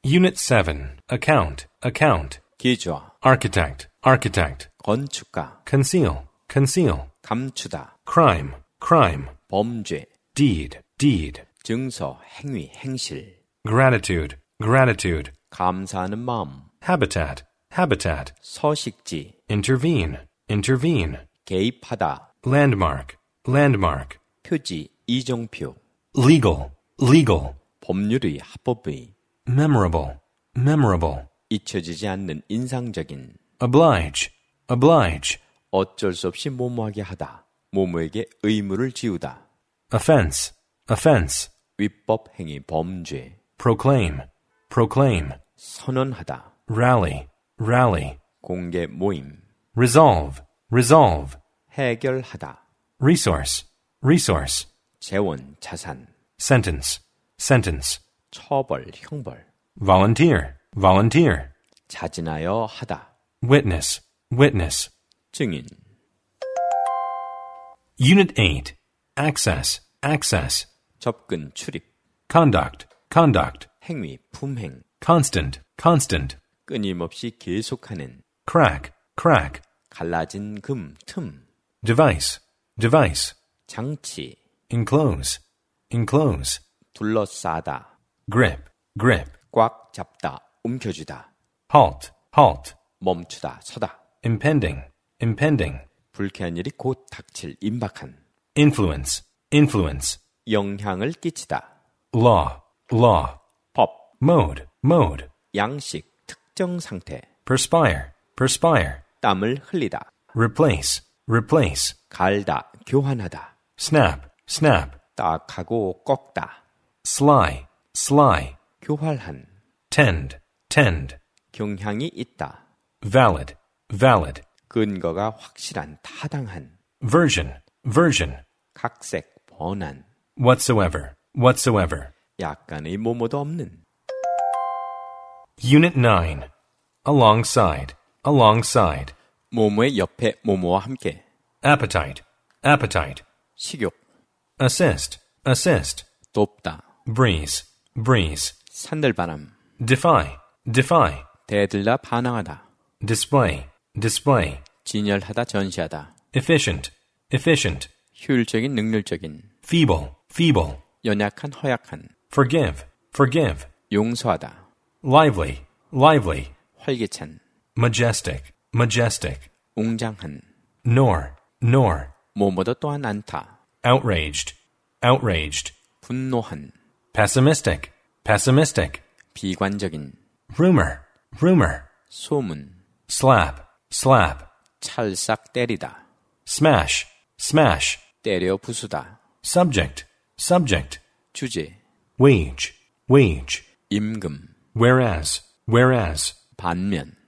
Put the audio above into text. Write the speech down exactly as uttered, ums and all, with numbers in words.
Unit seven. Account, account. 기좌, Architect, architect. 건축가, Conceal, conceal. 감추다, Crime, crime. 범죄, Deed, deed. 증서, 행위, 행실, Gratitude, gratitude. 감사하는 마음, Habitat, habitat. 서식지, Intervene, intervene. 개입하다, Landmark, landmark. 표지, 이정표, Legal, legal. 법률의, 합법의, Memorable, memorable. 잊혀지지 않는 인상적인, Oblige, oblige. 어쩔 수 없이 뭐뭐하게 하다, 뭐뭐에게 의무를 지우다, Offense, offense. 위법 행위, 범죄, Proclaim, proclaim. 선언하다, Rally, rally. 공개 모임, Resolve, resolve. 해결하다, Resource, resource. 재원, 자산, Sentence, sentence. 처벌, 형벌, Volunteer, volunteer. 자진하여 하다, Witness, witness. 증인, Unit eight. Access, access. 접근, 출입, Conduct, conduct. 행위, 품행, Constant, constant. 끊임없이 계속하는, Crack, crack. 갈라진 금, 틈, Device, device. 장치, Enclose, enclose. 둘러싸다, Grip, grip. 꽉 잡다, 움켜쥐다, Halt, halt. 멈추다, 서다, Impending, impending. 불쾌한 일이 곧 닥칠, 임박한, Influence, influence. 영향을 끼치다, Law, law. 법, Mode, mode. 양식, 특정 상태, Perspire, perspire. 땀을 흘리다, Replace, replace. 갈다, 교환하다, Snap, snap. 딱하고 꺾다, Sly, sly. 교활한, Tend, tend. 경향이 있다, Valid, valid. 근거가 확실한, 타당한, Version, version. 각색, 번한, Whatsoever, whatsoever. 약간의 뭐뭐도 없는, Unit nine. Alongside, alongside. 뭐뭐의 옆에 뭐뭐와 함께, Appetite, appetite. 식욕, Assist, assist. 돕다, Breeze, breeze. 산들바람, Defy, defy. 대들다 반항하다, Display, display. 진열하다 전시하다, Efficient, efficient. 효율적인 능률적인, Feeble, feeble. 연약한 허약한, Forgive, forgive. 용서하다, Lively, lively. 활기찬, Majestic, majestic. 웅장한, Nor, nor. 뭐뭐도 또한 않다, Outraged, outraged. 분노한, Pessimistic, pessimistic. 비관적인, Rumor, rumor. 소문, Slap, slap. 찰싹 때리다, Smash, smash. 때려 부수다, Subject, subject. 주제, Wage, wage. 임금, Whereas, whereas. 반면,